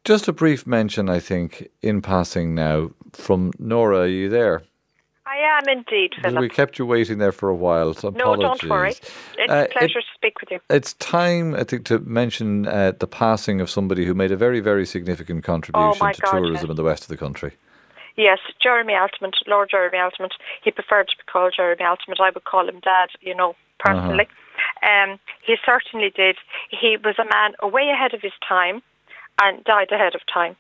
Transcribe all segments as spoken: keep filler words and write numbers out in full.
Just a brief mention, I think, in passing now from Nora. Are you there? I am indeed, Philip. We kept you waiting there for a while, so no, apologies. don't worry. It's uh, a pleasure it, to speak with you. It's time, I think, to mention uh, the passing of somebody who made a very, very significant contribution oh to God, tourism yes. in the west of the country. Yes, Jeremy Altamont, Lord Jeremy Altamont. He preferred to be called Jeremy Altamont. I would call him Dad, you know, personally. Uh-huh. Um, he certainly did. He was a man way ahead of his time and died ahead of time.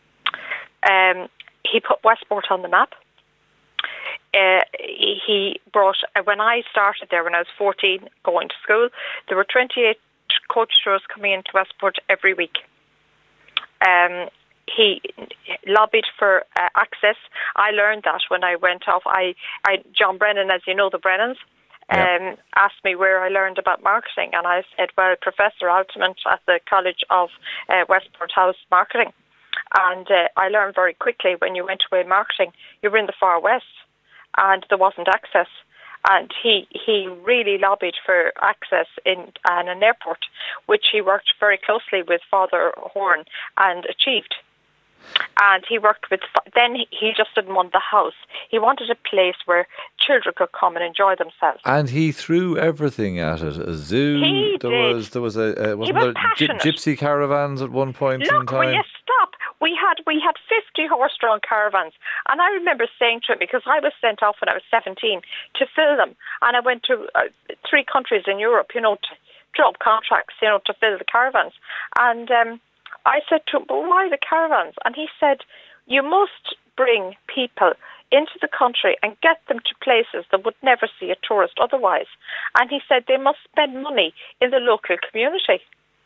Um, he put Westport on the map. Uh, he brought, when I started there when I was fourteen going to school, there were twenty-eight coach tours coming into Westport every week. Um, he lobbied for uh, access. I learned that when I went off. I, I John Brennan, as you know, the Brennans, um, yeah. asked me where I learned about marketing, and I said, well, Professor Altamont at the College of uh, Westport House Marketing. And uh, I learned very quickly when you went away marketing, you were in the far west, and there wasn't access. And he he really lobbied for access in an, an airport, which he worked very closely with Father Horn and achieved. And he worked with, then he just didn't want the house. He wanted a place where children could come and enjoy themselves. And he threw everything at it. A zoo. He there did. was there was a uh, wasn't he was there passionate. G- gypsy caravans at one point Look, in time. will you stop? We had we had fifty horse-drawn caravans, and I remember saying to him, because I was sent off when I was seventeen to fill them, and I went to uh, three countries in Europe, you know, to drop contracts, you know, to fill the caravans, and um, I said to him, "But why the caravans?" And he said, "You must bring people into the country and get them to places that would never see a tourist otherwise." And he said they must spend money in the local community.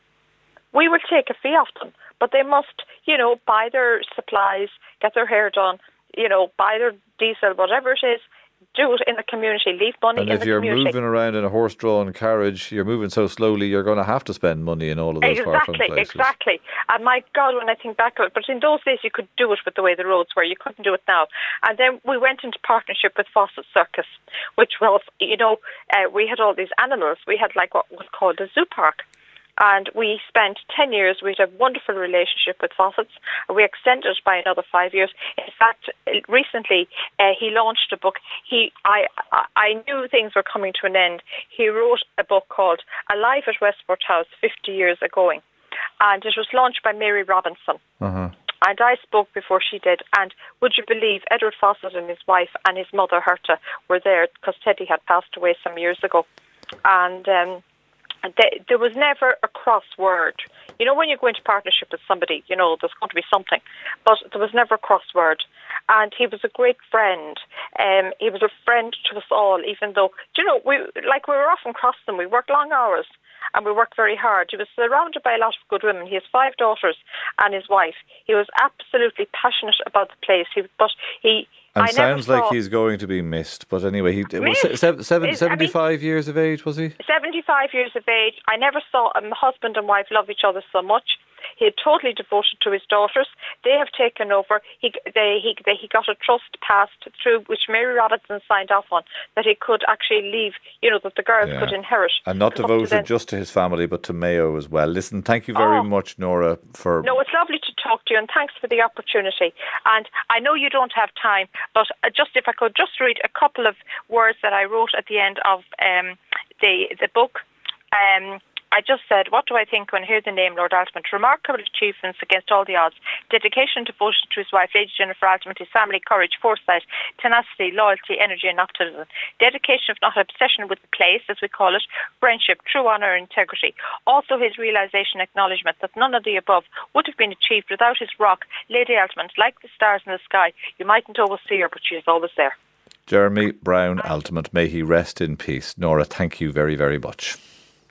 We will take a fee off them, but they must, you know, buy their supplies, get their hair done, you know, buy their diesel, whatever it is, do it in the community, leave money and in the community. And if you're moving around in a horse-drawn carriage, you're moving so slowly, you're going to have to spend money in all of those exactly, far-flung places. Exactly, and my God, when I think back of it, but in those days you could do it with the way the roads were, you couldn't do it now. And then we went into partnership with Fawcett Circus, which was, you know, uh, we had all these animals. We had like what was called a zoo park. And we spent ten years. We had a wonderful relationship with Fawcett's. We extended it by another five years. In fact, recently uh, he launched a book. He, I, I knew things were coming to an end. He wrote a book called Alive at Westport House, fifty years Agoing. And it was launched by Mary Robinson. Uh-huh. And I spoke before she did. And would you believe, Edward Fawcett and his wife and his mother, Herta, were there because Teddy had passed away some years ago. And Um, They, there was never a cross word. You know, when you go into partnership with somebody, you know, there's going to be something. But there was never a cross word. And he was a great friend. Um, he was a friend to us all, even though, do you know, we like we were often crossing them. We worked long hours and we worked very hard. He was surrounded by a lot of good women. He has five daughters and his wife. He was absolutely passionate about the place. He, but he... And I sounds never like he's going to be missed. But anyway, he was missed. seven, seven, Is, seventy-five I mean, years of age, was he? seventy-five years of age. I never saw a husband and wife love each other so much. He had totally devoted to his daughters. They have taken over. He they, he they, he got a trust passed through, which Mary Robinson signed off on, that he could actually leave, you know, that the girls yeah. could inherit. And not devoted to just to his family, but to Mayo as well. Listen, thank you very oh. much, Nora, for... No, it's lovely to talk to you, and thanks for the opportunity. And I know you don't have time, but just if I could just read a couple of words that I wrote at the end of um, the, the book. Um I just said, what do I think when I hear the name Lord Altamont? Remarkable achievements against all the odds. Dedication, devotion to his wife, Lady Jennifer Altamont, his family, courage, foresight, tenacity, loyalty, energy and optimism. Dedication, if not obsession with the place, as we call it, friendship, true honour and integrity. Also his realisation, acknowledgement that none of the above would have been achieved without his rock, Lady Altamont, like the stars in the sky. You mightn't always see her, but she is always there. Jeremy Brown Altamont, may he rest in peace. Nora, thank you very, very much.